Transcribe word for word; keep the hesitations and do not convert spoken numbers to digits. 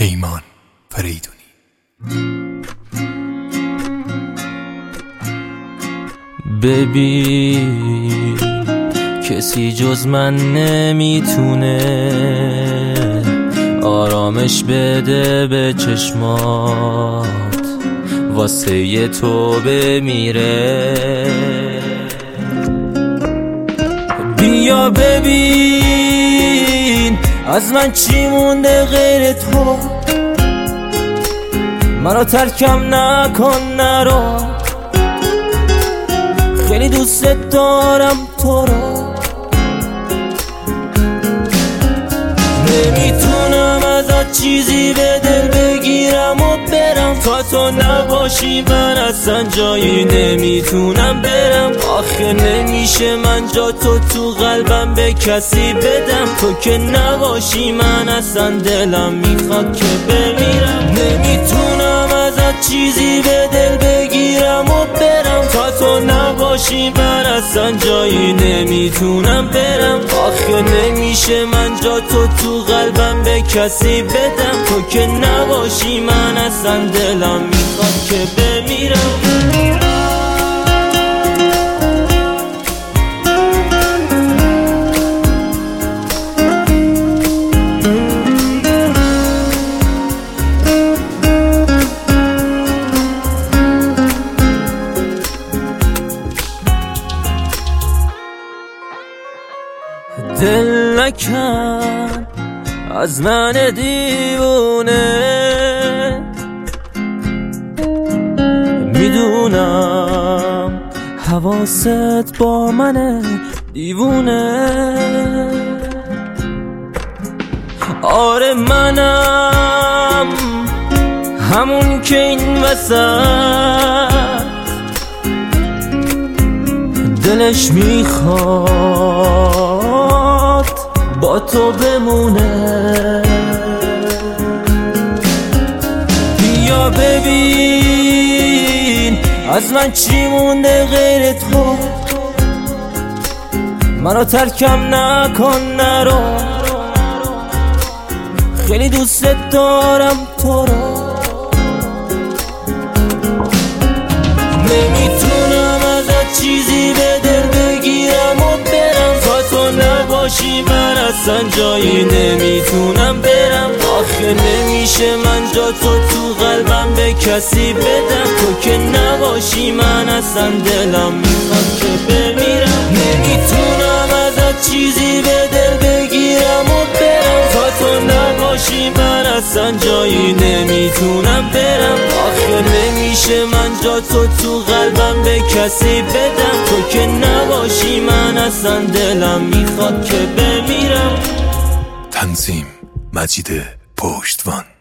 پیمان فریدونی. ببین کسی جز من نمیتونه آرامش بده به چشمات، واسه ی تو بمیره. بیا ببین از من چی مونده غیر تو، منو ترکم نکن نرو، خیلی دوست دارم تو رو. نمیتونم ازت چیزی به دل بگیرم و برم، تا تو نباشی من اصلا جایی نمیتونم برم. آخه نمیشه من جا تو تو قلبم به کسی بدم، تو که نباشی من اصلا دلم میخواد که بمیرم. نمیتونم ازت چیزی به دل بگیرم و برم، تا تو نباشی من اصلا جایی نمیتونم برم. آخه نمیشه من جا تو تو قلبم به کسی بدم، تو که نباشی من اصلا دلم میخواد که بمیرم. دل نکن از من دیوونه، میدونم حواست با منه دیوونه. آره منم همون که این وسط دلش میخواد با تو بمونه. بیا ببین از من چی مونده غیر تو، منو ترکم نکن نرو، خیلی دوست دارم تو رو. نمیتونم ازت چیزی به دل بگیرم و برم، تا تو نباشی من اصلا جایی نمیتونم برم. آخه نمیشه من جا تو تو قلبم به کسی بدم، تو که نباشی من اصلا دلم میخواد که بمیرم. نمیتونم ازت چیزی به دل بگیرم و برم، تا تو نباشی من اصلا جایی نمیتونم برم. آخه نمیشه من جا تو تو قلبم به کسی بدم، تو که نباشی من اصلا دلم میخواد که بمیرم. تنظیم مجید پشتوان.